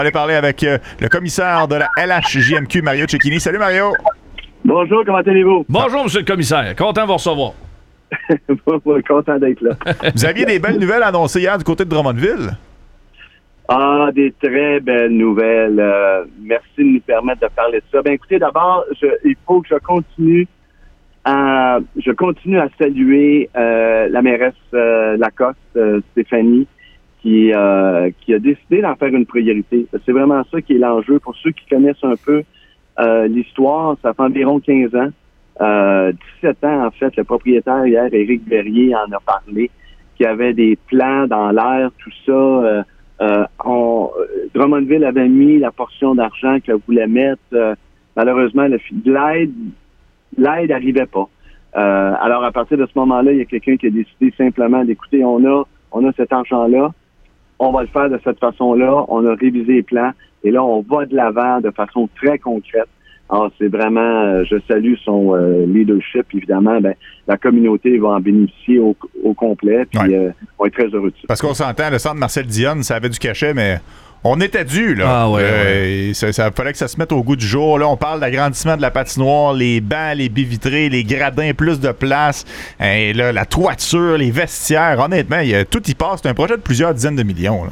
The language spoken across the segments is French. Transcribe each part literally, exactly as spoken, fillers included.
aller parler avec euh, le commissaire de la L H J M Q, Mario Cecchini. Salut Mario! Bonjour, comment allez-vous? Bonjour, monsieur le commissaire. Content de vous recevoir. Content d'être là. Vous aviez des belles nouvelles annoncées hier du côté de Drummondville? Ah, des très belles nouvelles. Euh, merci de nous permettre de parler de ça. Ben, écoutez, d'abord, je, il faut que je continue à, je continue à saluer euh, la mairesse euh, Lacoste, euh, Stéphanie, qui, euh, qui a décidé d'en faire une priorité. C'est vraiment ça qui est l'enjeu. Pour ceux qui connaissent un peu euh, l'histoire, ça fait environ quinze ans. Euh, dix-sept ans, en fait, le propriétaire hier, Éric Verrier, en a parlé, qui avait des plans dans l'air, tout ça. Euh, euh, on, Drummondville avait mis la portion d'argent qu'elle voulait mettre. Euh, malheureusement, le, l'aide l'aide n'arrivait pas. Euh, alors, à partir de ce moment-là, il y a quelqu'un qui a décidé simplement d'écouter, on a, on a cet argent-là, on va le faire de cette façon-là, on a révisé les plans, et là, on va de l'avant de façon très concrète. Alors, c'est vraiment, euh, je salue son euh, leadership, évidemment, ben, la communauté va en bénéficier au, au complet, puis ouais. euh, on est très heureux de ça. Parce qu'on s'entend, le centre Marcel Dionne, ça avait du cachet, mais on était dû, là. Ah ouais, euh, ouais. Ça, ça fallait que ça se mette au goût du jour. Là, on parle d'agrandissement de la patinoire, les bancs, les baies vitrées, les gradins, plus de place, et là, la toiture, les vestiaires. Honnêtement, il y a, tout y passe. C'est un projet de plusieurs dizaines de millions, là.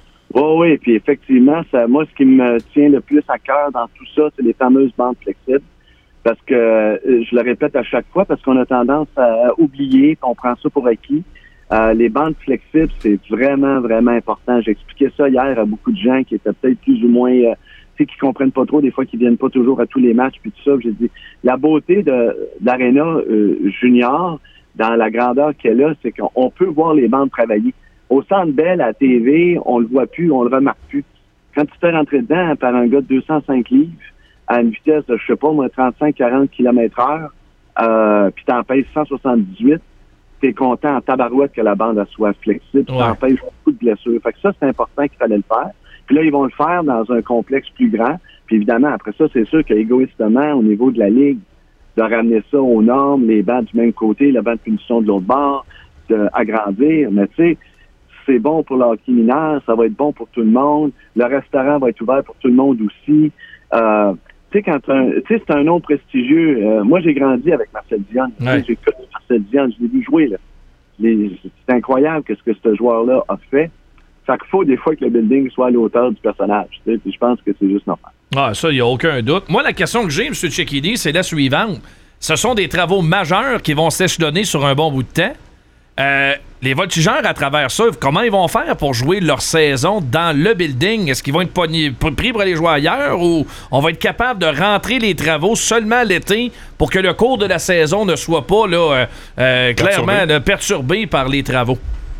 Oh oui, puis effectivement, ça, moi, ce qui me tient le plus à cœur dans tout ça, c'est les fameuses bandes flexibles. Parce que, euh, je le répète à chaque fois, parce qu'on a tendance à oublier, qu'on prend ça pour acquis. Euh, les bandes flexibles, c'est vraiment, vraiment important. J'expliquais ça hier à beaucoup de gens qui étaient peut-être plus ou moins, euh, tu sais, qui comprennent pas trop, des fois, qui viennent pas toujours à tous les matchs, puis tout ça. J'ai dit, la beauté de, de l'Arena euh, junior, dans la grandeur qu'elle a, c'est qu'on peut voir les bandes travailler. Au Centre Bell, à la T V, on le voit plus, on le remarque plus. Quand tu te fais rentrer dedans par un gars de deux cent cinq livres, à une vitesse de, je sais pas, moi, trente-cinq à quarante kilomètres heure, euh, puis t'en pèses cent soixante-dix-huit, t'es content en tabarouette que la bande elle soit flexible, puis ouais. T'en pèses beaucoup de blessures. Fait que ça, c'est important qu'il fallait le faire. Puis là, ils vont le faire dans un complexe plus grand. Puis évidemment, après ça, c'est sûr qu'égoïstement, au niveau de la Ligue, de ramener ça aux normes, les bancs du même côté, le banc de punition de l'autre bord, d'agrandir, mais tu sais, c'est bon pour le hockey mineur, ça va être bon pour tout le monde. Le restaurant va être ouvert pour tout le monde aussi. Euh, tu sais, quand un, tu sais, c'est un nom prestigieux. Euh, moi, j'ai grandi avec Marcel Dionne. Ouais. J'ai connu Marcel Dionne, je l'ai vu jouer, là. Les, c'est incroyable que ce que ce joueur-là a fait. Fait qu'il faut des fois que le building soit à l'auteur du personnage. Tu sais, puis je pense que c'est juste normal. Ah, ça, il n'y a aucun doute. Moi, la question que j'ai, M. Cecchini, c'est la suivante. Ce sont des travaux majeurs qui vont s'échelonner sur un bon bout de temps. Euh, les voltigeurs, à travers ça, comment ils vont faire pour jouer leur saison dans le building? Est-ce qu'ils vont être pogn- pris pour aller jouer ailleurs ou on va être capable de rentrer les travaux seulement l'été pour que le cours de la saison ne soit pas là, euh, euh, clairement là, perturbé par les travaux?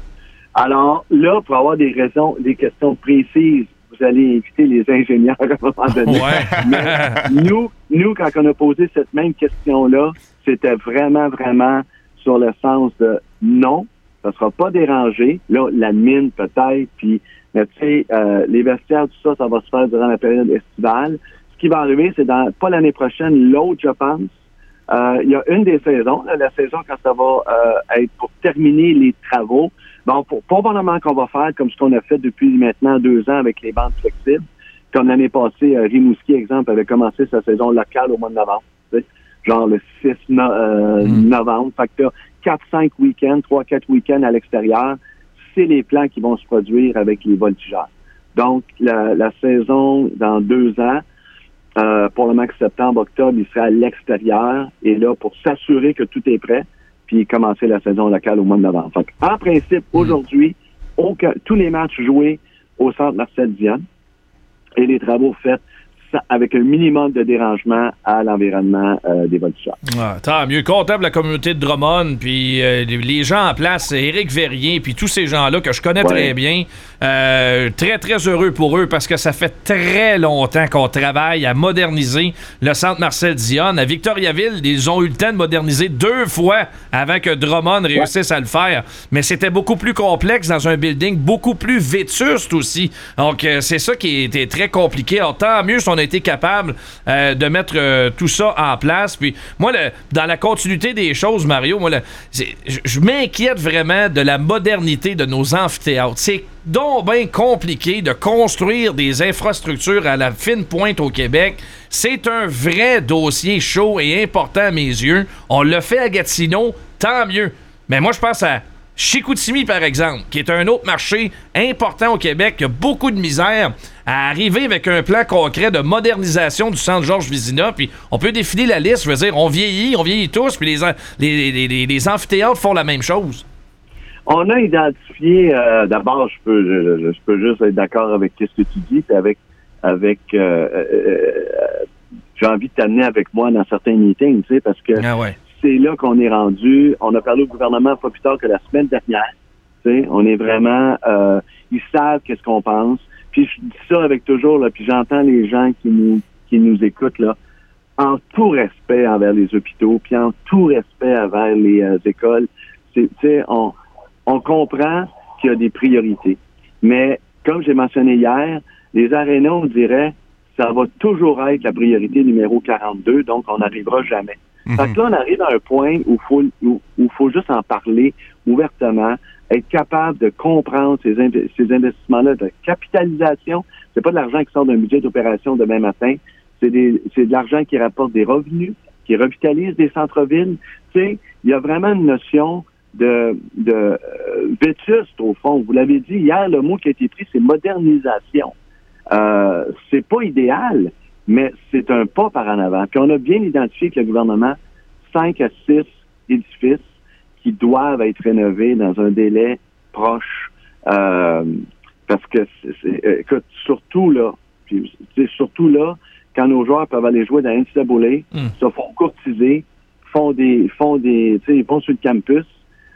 Alors là, pour avoir des raisons, des questions précises, vous allez inviter les ingénieurs à un moment donné. Ouais. Mais nous, nous, quand on a posé cette même question-là, c'était vraiment, vraiment sur le sens de non, ça sera pas dérangé. Là, la mine peut-être, puis mais tu sais, euh, les vestiaires, tout ça, ça va se faire durant la période estivale. Ce qui va arriver, c'est dans pas l'année prochaine, l'autre, je pense. Euh, il y a une des saisons, là, la saison quand ça va euh, être pour terminer les travaux. Bon, pour probablement qu'on va faire comme ce qu'on a fait depuis maintenant deux ans avec les bandes flexibles. Comme l'année passée, euh, Rimouski, exemple, avait commencé sa saison locale au mois de novembre. Tu sais, genre le six no- euh, mm. novembre. Fait que t'as quatre cinq week-ends, trois quatre week-ends à l'extérieur. C'est les plans qui vont se produire avec les voltigeurs. Donc, la, la saison dans deux ans, euh, pour le max septembre, octobre, il sera à l'extérieur. Et là, pour s'assurer que tout est prêt, puis commencer la saison locale au mois de novembre. Fait en principe, mmh. aujourd'hui, aucun, tous les matchs joués au centre Marcel Dionne et les travaux faits avec un minimum de dérangement à l'environnement euh, des voltigeurs. Ah, tant mieux. Content pour la communauté de Drummond, puis euh, les gens en place, Éric Verrier, puis tous ces gens-là que je connais ouais. très bien. Euh, très, très heureux pour eux parce que ça fait très longtemps qu'on travaille à moderniser le centre Marcel Dionne. À Victoriaville, ils ont eu le temps de moderniser deux fois avant que Drummond réussisse ouais. à le faire. Mais c'était beaucoup plus complexe dans un building beaucoup plus vétuste aussi. Donc, euh, c'est ça qui était très compliqué. Alors, tant mieux si on a été capable euh, de mettre euh, tout ça en place. Puis moi, le, dans la continuité des choses, Mario, moi, le, je, je m'inquiète vraiment de la modernité de nos amphithéâtres. C'est donc bien compliqué de construire des infrastructures à la fine pointe au Québec. C'est un vrai dossier chaud et important à mes yeux. On l'a fait à Gatineau, tant mieux. Mais moi, je pense à Chicoutimi, par exemple, qui est un autre marché important au Québec, qui a beaucoup de misère à arriver avec un plan concret de modernisation du centre Georges Vizina. Puis on peut défiler la liste. Je veux dire, on vieillit, on vieillit tous, puis les, les, les, les, les amphithéâtres font la même chose. On a identifié, euh, d'abord, je peux je, je peux juste être d'accord avec ce que tu dis, puis avec, avec euh, euh, j'ai envie de t'amener avec moi dans certains meetings, tu sais, parce que ah ouais. c'est là qu'on est rendu. On a parlé au gouvernement pas plus tard que la semaine dernière. Tu sais, on est vraiment, euh, ils savent qu'est-ce qu'on pense. Puis je dis ça avec toujours, là, puis j'entends les gens qui nous qui nous écoutent, là, en tout respect envers les hôpitaux, puis en tout respect envers les euh, écoles. C'est, tu sais, on, on comprend qu'il y a des priorités. Mais, comme j'ai mentionné hier, les arénas, on dirait, ça va toujours être la priorité numéro quarante-deux, donc on n'arrivera jamais. Mm-hmm. Fait que là, on arrive à un point où faut, où, où faut juste en parler ouvertement, être capable de comprendre ces, inv- ces investissements-là de capitalisation. C'est pas de l'argent qui sort d'un budget d'opération demain matin. C'est, des, c'est de l'argent qui rapporte des revenus, qui revitalise des centres-villes. Tu sais, il y a vraiment une notion de, de euh, vétuste, au fond. Vous l'avez dit hier, le mot qui a été pris, c'est modernisation. Euh, c'est pas idéal, mais c'est un pas par en avant. Puis on a bien identifié que le gouvernement, cinq à six édifices qui doivent être rénovés dans un délai proche. Euh, parce que, c'est, c'est, écoute, surtout là, puis, surtout là, quand nos joueurs peuvent aller jouer dans N C A A, mm. se font courtiser, font des, font des, tu sais, ils vont sur le campus,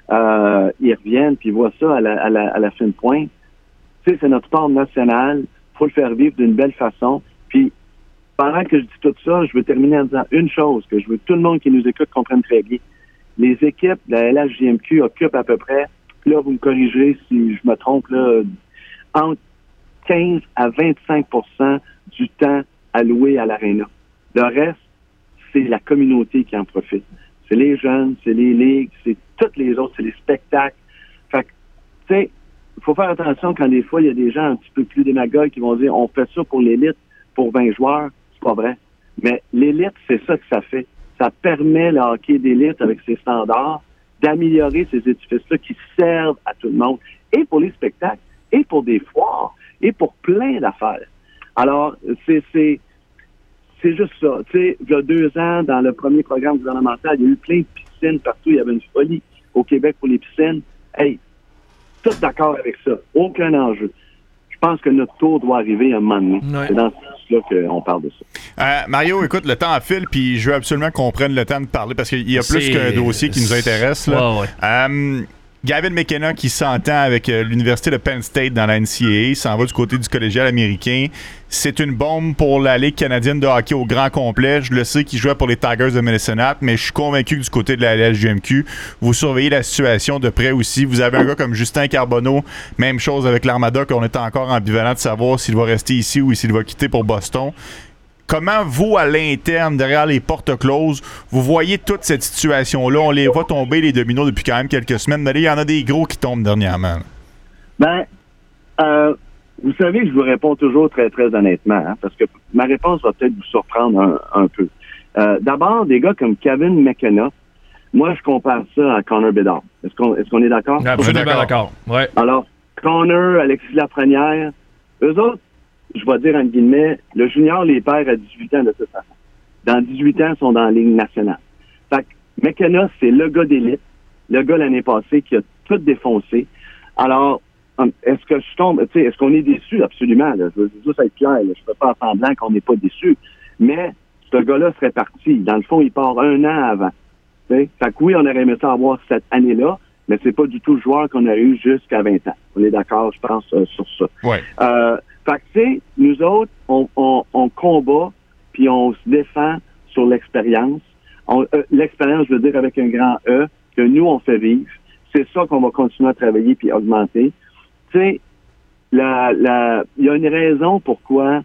euh, ils reviennent, puis ils voient ça à la, à la, à la fin de pointe. Tu sais, c'est notre sport national, faut le faire vivre d'une belle façon. Puis, pendant que je dis tout ça, je veux terminer en disant une chose que je veux que tout le monde qui nous écoute comprenne très bien. Les équipes de la L H J M Q occupent à peu près, là, vous me corrigez si je me trompe, là, entre quinze à vingt-cinq pour cent du temps alloué à l'aréna. Le reste, c'est la communauté qui en profite. C'est les jeunes, c'est les ligues, c'est toutes les autres, c'est les spectacles. Fait que, tu sais, il faut faire attention quand des fois, il y a des gens un petit peu plus démagogues qui vont dire on fait ça pour l'élite, pour vingt joueurs. C'est pas vrai. Mais l'élite, c'est ça que ça fait. Ça permet le hockey d'élite avec ses standards d'améliorer ces édifices-là qui servent à tout le monde, et pour les spectacles, et pour des foires, et pour plein d'affaires. Alors, c'est c'est c'est juste ça. Tu sais, il y a deux ans, dans le premier programme gouvernemental, il y a eu plein de piscines partout. Il y avait une folie au Québec pour les piscines. Hey, tout d'accord avec ça. Aucun enjeu. Je pense que notre tour doit arriver à un moment donné. Ouais. C'est dans ce sens-là qu'on parle de ça. Euh, Mario, écoute, le temps file, puis je veux absolument qu'on prenne le temps de parler parce qu'il y a plus c'est... qu'un dossier qui nous intéresse. Là. Ouais, ouais. Euh, Gavin McKenna qui s'entend avec euh, l'Université de Penn State dans la N C A A, s'en va du côté du collégial américain. C'est une bombe pour la Ligue canadienne de hockey au grand complet. Je le sais qu'il jouait pour les Tigers de Medicine-Hat, mais je suis convaincu que du côté de la L H J M Q, vous surveillez la situation de près aussi. Vous avez un gars comme Justin Carbonneau, même chose avec l'Armada, qu'on est encore ambivalent de savoir s'il va rester ici ou s'il va quitter pour Boston. Comment, vous, à l'interne, derrière les portes closes, vous voyez toute cette situation-là? On les voit tomber, les dominos, depuis quand même quelques semaines. Mais là, il y en a des gros qui tombent dernièrement. Ben, euh, vous savez, je vous réponds toujours très, très honnêtement, hein, parce que ma réponse va peut-être vous surprendre un, un peu. Euh, d'abord, des gars comme Kevin McKenna, moi, je compare ça à Connor Bedard. Est-ce qu'on, est-ce qu'on est d'accord? Absolument d'accord. d'accord. Ouais. Alors, Connor, Alexis Lafrenière, eux autres, je vais dire, entre guillemets, le junior les perd à dix-huit ans de toute façon. Dans dix-huit ans, ils sont dans la Ligue nationale. Fait que McKenna, c'est le gars d'élite, le gars l'année passée qui a tout défoncé. Alors, est-ce que je tombe, tu sais, est-ce qu'on est déçu? Absolument, là. Je veux juste être clair, là. Je ne fais pas semblant qu'on n'est pas déçu. Mais, ce gars-là serait parti. Dans le fond, il part un an avant. T'sais? Fait que oui, on aurait aimé ça avoir cette année-là, mais c'est pas du tout le joueur qu'on aurait eu jusqu'à vingt ans. On est d'accord, je pense, euh, sur ça. Ouais. Euh, Fait que, tu sais, nous autres, on, on, on combat, puis on se défend sur l'expérience. On, euh, l'expérience, je veux dire, avec un grand E, que nous, on fait vivre. C'est ça qu'on va continuer à travailler puis augmenter. Tu sais, la, la, il y a une raison pourquoi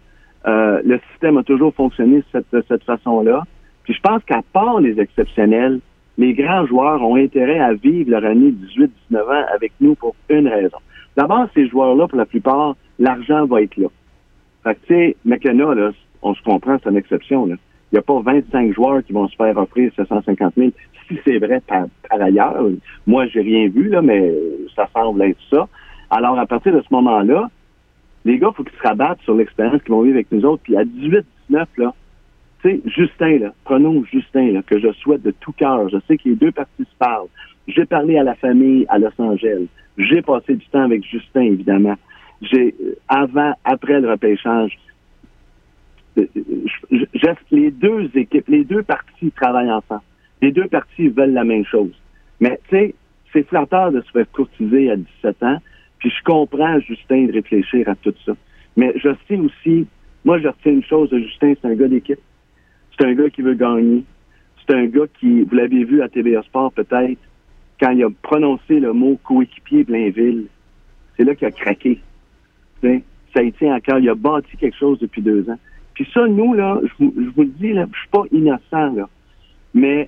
Euh, le système a toujours fonctionné de cette, de cette façon-là. Puis je pense qu'à part les exceptionnels, les grands joueurs ont intérêt à vivre leur année dix-huit dix-neuf ans avec nous pour une raison. D'abord, ces joueurs-là, pour la plupart, l'argent va être là. Fait que, tu sais, McKenna, là, on se comprend, c'est une exception, là. Il n'y a pas vingt-cinq joueurs qui vont se faire offrir sept cent cinquante mille. Si c'est vrai par, par ailleurs, moi, j'ai rien vu, là, mais ça semble être ça. Alors, à partir de ce moment-là, les gars, il faut qu'ils se rabattent sur l'expérience qu'ils vont vivre avec nous autres. Puis à dix-huit dix-neuf, là, tu sais, Justin, là, prenons Justin, là, que je souhaite de tout cœur. Je sais que les deux parties se parlent. J'ai parlé à la famille à Los Angeles. J'ai passé du temps avec Justin, évidemment. J'ai, avant, après le repêchage, je, je, je, les deux équipes, les deux parties travaillent ensemble. Les deux parties veulent la même chose. Mais, tu sais, c'est flatteur de se faire courtiser à dix-sept ans. Puis je comprends, Justin, de réfléchir à tout ça. Mais je sais aussi, moi, je retiens une chose de Justin, c'est un gars d'équipe. C'est un gars qui veut gagner. C'est un gars qui, vous l'avez vu à T V A Sport peut-être, quand il a prononcé le mot coéquipier Blainville, c'est là qu'il a craqué. T'sais, ça y tient à cœur. Il a bâti quelque chose depuis deux ans. Puis ça, nous, là, je vous, je vous le dis, là, je suis pas innocent, là, mais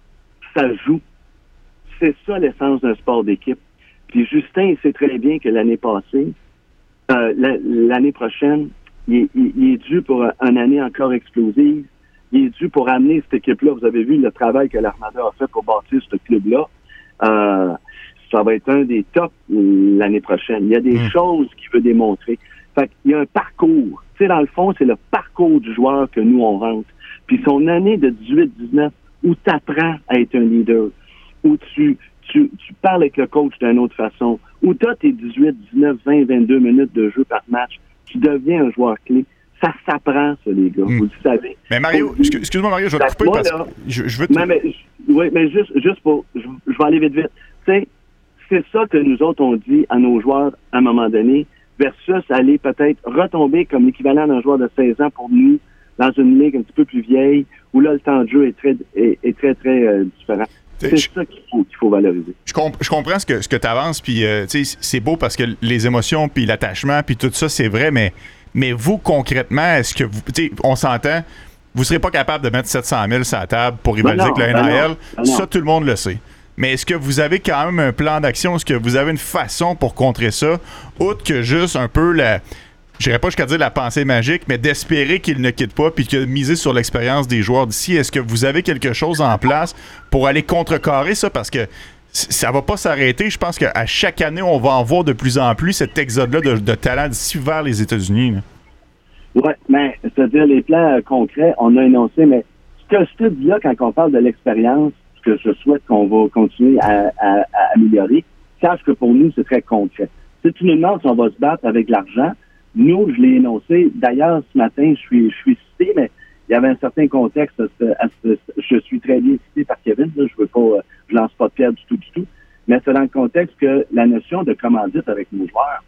ça joue. C'est ça l'essence d'un sport d'équipe. Puis Justin, il sait très bien que l'année passée, euh, l'année prochaine, il est, il, il est dû pour une année encore explosive. Il est dû pour amener cette équipe-là. Vous avez vu le travail que l'Armada a fait pour bâtir ce club-là. Euh, ça va être un des tops l'année prochaine. Il y a des mmh. choses qu'il veut démontrer. Fait qu'il y a un parcours. Tu sais, dans le fond, c'est le parcours du joueur que nous, on rentre. Puis son année de dix-huit dix-neuf, où tu apprends à être un leader, où tu... Tu, tu parles avec le coach d'une autre façon, où tu as tes dix-huit, dix-neuf, vingt, vingt-deux minutes de jeu par match, tu deviens un joueur clé. Ça s'apprend, ça, les gars. Mm. Vous le savez. Mais Mario, excuse, excuse-moi, Mario, je vais te couper moi, parce là, que je, je veux te... Mais, mais, oui, mais juste, juste pour... Je, je vais aller vite, vite. Tu sais, c'est ça que nous autres, on dit à nos joueurs à un moment donné, versus aller peut-être retomber comme l'équivalent d'un joueur de seize ans pour nous, dans une ligue un petit peu plus vieille, où là, le temps de jeu est très, est, est très, très euh, différent. C'est je, ça qu'il faut, qu'il faut valoriser. Je, comp- je comprends ce que, ce que tu avances, puis euh, c'est beau parce que les émotions, puis l'attachement, puis tout ça, c'est vrai, mais, mais vous, concrètement, est-ce que vous... On s'entend, vous ne serez pas capable de mettre sept cent mille sur la table pour rivaliser avec le N H L. Ben non, ça, tout le monde le sait. Mais est-ce que vous avez quand même un plan d'action? Est-ce que vous avez une façon pour contrer ça, outre que juste un peu la... Je n'irais pas jusqu'à dire la pensée magique, mais d'espérer qu'il ne quitte pas puis de miser sur l'expérience des joueurs d'ici. Est-ce que vous avez quelque chose en place pour aller contrecarrer ça? Parce que ça va pas s'arrêter. Je pense qu'à chaque année, on va en voir de plus en plus cet exode-là de, de talent d'ici vers les États-Unis. Oui, mais c'est-à-dire les plans euh, concrets, on a énoncé, mais ce que je te dis là, quand on parle de l'expérience, ce que je souhaite qu'on va continuer à, à, à améliorer, sache que pour nous, c'est très concret. Si tu nous demandes si on va se battre avec l'argent, nous, je l'ai énoncé. D'ailleurs, ce matin, je suis, je suis cité, mais il y avait un certain contexte. À ce, à ce, je suis très bien cité par Kevin. Là, je veux pas, je lance pas de pierre du tout, du tout. Mais c'est dans le contexte que la notion de commandite avec nos joueurs,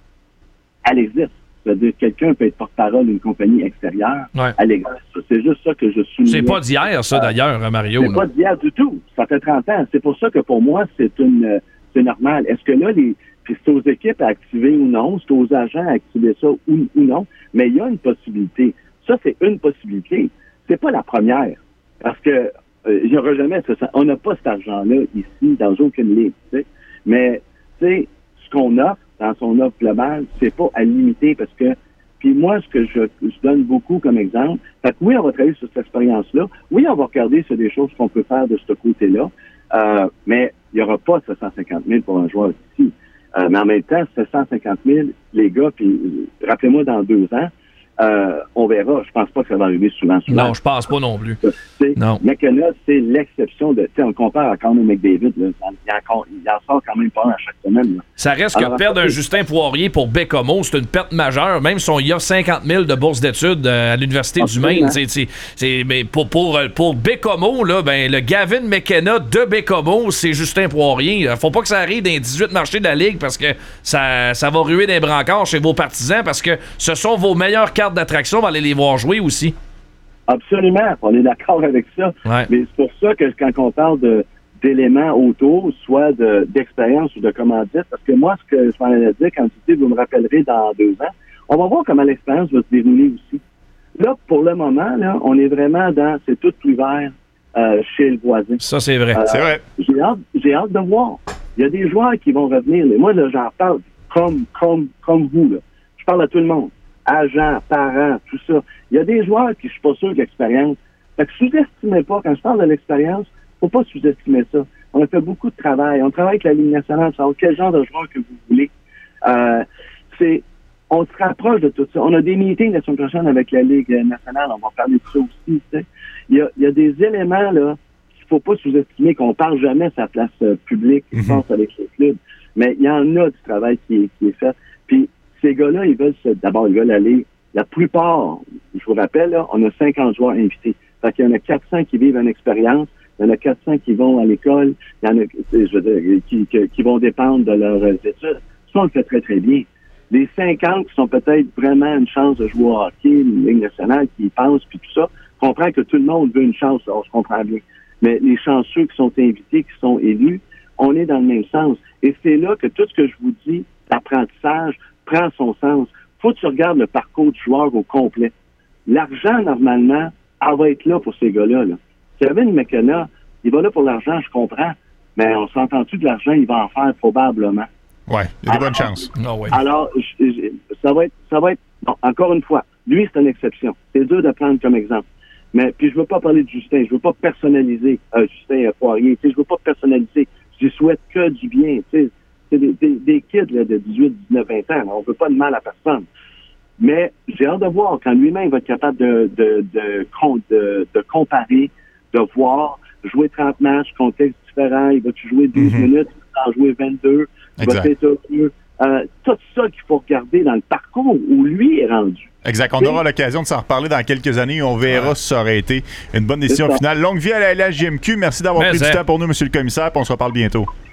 elle existe. C'est-à-dire que quelqu'un peut être porte-parole d'une compagnie extérieure. Ouais. Elle existe. C'est juste ça que je suis. C'est pas d'hier, ça, d'ailleurs, Mario. C'est non? pas d'hier du tout. Ça fait trente ans. C'est pour ça que pour moi, c'est une, c'est normal. Est-ce que là, les Puis c'est aux équipes à activer ou non, c'est aux agents à activer ça ou, ou non, mais il y a une possibilité. Ça, c'est une possibilité. C'est pas la première. Parce que euh, il n'y aura jamais ça. On n'a pas cet argent-là ici, dans aucune ligue. T'sais. Mais tu sais, ce qu'on offre dans son offre globale, c'est pas à limiter parce que. Puis moi, ce que je, je donne beaucoup comme exemple, fait que oui, on va travailler sur cette expérience-là. Oui, on va regarder sur des choses qu'on peut faire de ce côté-là. Euh, mais il n'y aura pas sept cent cinquante mille pour un joueur ici. Euh, mais en même temps, sept cent cinquante mille, les gars, puis euh, rappelez-moi dans deux ans, euh, on verra. Je pense pas que ça va arriver souvent. souvent. Non, je pense pas non plus. T'sais, non. McKenna, c'est l'exception de. On compare à Connor McDavid. Là, il, en, il en sort quand même pas un à chaque semaine. Là. Ça reste Alors, que perdre un Justin Poirier pour Bécomo, c'est une perte majeure. Même si on y a cinquante mille de bourse d'études à l'Université du Maine. C'est, c'est, c'est, mais pour, pour, pour Bécomo, là, ben, le Gavin McKenna de Bécomo, c'est Justin Poirier. Faut pas que ça arrive dans les dix-huit marchés de la Ligue parce que ça, ça va ruer des brancards chez vos partisans parce que ce sont vos meilleures cartes d'attraction, on va aller les voir jouer aussi. Absolument, on est d'accord avec ça. Ouais. Mais c'est pour ça que quand on parle de, d'éléments autour, soit de, d'expérience ou de commandite, parce que moi, ce que je m'en allais dire, quand tu dis, vous me rappellerez dans deux ans, on va voir comment l'expérience va se dérouler aussi. Là, pour le moment, là, on est vraiment dans, c'est tout ouvert euh, chez le voisin. Ça, c'est vrai. Euh, C'est vrai. J'ai hâte, j'ai hâte de voir. Il y a des joueurs qui vont revenir. Mais moi, là, j'en parle comme, comme, comme vous, là. Je parle à tout le monde. Agents, parents, tout ça. Il y a des joueurs qui, je suis pas sûr de l'expérience. Fait que sous-estimez pas, quand je parle de l'expérience, faut pas sous-estimer ça. On a fait beaucoup de travail. On travaille avec la Ligue nationale pour savoir quel genre de joueur que vous voulez. Euh, c'est, on se rapproche de tout ça. On a des meetings la semaine prochaine avec la Ligue nationale. On va parler de ça aussi. Tu sais. Il y a, il y a des éléments, là, qu'il faut pas sous-estimer, qu'on parle jamais de sa place euh, publique, qui se passe avec les clubs. Mais il y en a du travail qui est, qui est fait. Puis, ces gars-là, ils veulent se, d'abord, ils veulent aller. La plupart, je vous rappelle, là, on a cinquante joueurs invités. Fait qu'il y en a quatre cents qui vivent une expérience. Il y en a quatre cents qui vont à l'école. Il y en a, je veux dire, qui, qui, qui vont dépendre de leurs études. Ça, on le fait très, très bien. Les cinquante qui sont peut-être vraiment une chance de jouer au hockey, une Ligue nationale qui y pense, puis tout ça, on comprend que tout le monde veut une chance, on se comprend bien. Mais les chanceux qui sont invités, qui sont élus, on est dans le même sens. Et c'est là que tout ce que je vous dis, l'apprentissage, prend son sens. Faut que tu regardes le parcours du joueur au complet. L'argent, normalement, elle va être là pour ces gars-là. Là. Kevin McKenna, il va là pour l'argent, je comprends. Mais on s'entend-tu de l'argent, il va en faire probablement. Oui, il y a des bonnes chances. Oh, ouais. Alors, je, je, ça va être, ça va être, bon, encore une fois, lui, c'est une exception. C'est dur de prendre comme exemple. Mais, puis je veux pas parler de Justin, je veux pas personnaliser euh, Justin Poirier, tu sais, je veux pas personnaliser. Je lui souhaite que du bien, tu sais. C'est des, des, des kids là, de dix-huit, dix-neuf, vingt ans, là, on veut pas de mal à personne. Mais j'ai hâte de voir quand lui-même va être capable de, de, de, de, de comparer, de voir, jouer trente matchs, contexte différent, il va-tu jouer douze mm-hmm. minutes, il va en jouer vingt-deux, il va être euh, tout ça qu'il faut regarder dans le parcours où lui est rendu. Exact. On aura l'occasion de s'en reparler dans quelques années et on verra ouais. si ça aurait été une bonne décision finale. Longue vie à la L H J M Q. Merci d'avoir Mais pris c'est... du temps pour nous, monsieur le commissaire, puis on se reparle bientôt.